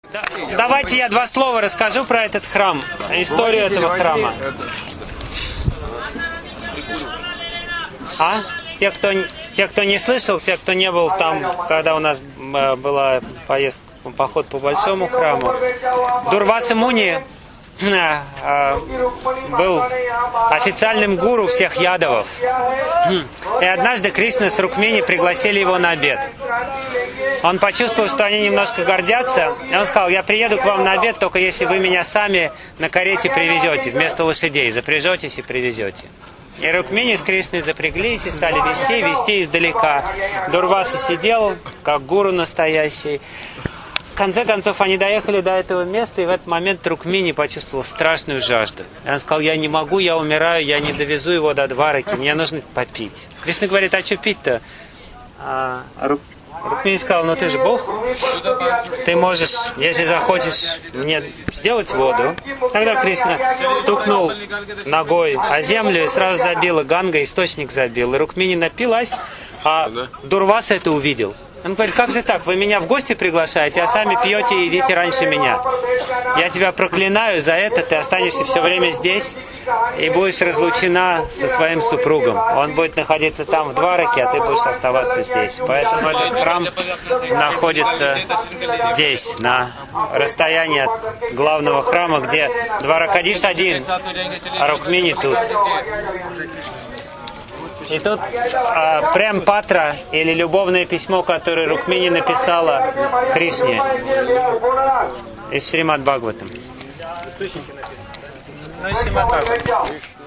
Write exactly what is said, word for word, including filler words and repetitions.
Да, давайте я два слова расскажу про этот храм, историю этого храма. А? Те, кто, те, кто не слышал, те, кто не был там, когда у нас была поездка, поход по большому храму, Дурваса Муни был официальным гуру всех ядовов. И однажды Кришна с Рукмини пригласили его на обед. Он почувствовал, что они немножко гордятся, и он сказал: я приеду к вам на обед, только если вы меня сами на карете привезете, вместо лошадей, запряжетесь и привезете. И Рукмини с Кришной запряглись и стали вести, вести издалека. Дурваса сидел, как гуру настоящий. В конце концов, они доехали до этого места, и в этот момент Рукмини почувствовал страшную жажду. И он сказал: я не могу, я умираю, я не довезу его до Двараки, мне нужно попить. Кришна говорит: а что пить-то? А Рук... Рукмини сказал: ну ты же Бог, ты можешь, если захочешь мне сделать воду. Тогда Кришна стукнул ногой о землю и сразу забила Ганга, источник забил. И Рукмини напилась, а Дурваса это увидел. Он говорит: как же так, вы меня в гости приглашаете, а сами пьете и едите раньше меня. Я тебя проклинаю за это, ты останешься все время здесь и будешь разлучена со своим супругом. Он будет находиться там в Двараке, а ты будешь оставаться здесь. Поэтому этот храм находится здесь, на расстоянии от главного храма, где Дваракадиш один, а Рукмини тут. И тут а, Прем Патра, или любовное письмо, которое Рукмини написала Кришне из Шримад Бхагаватам. Ну, из Шримад Бхагаватам.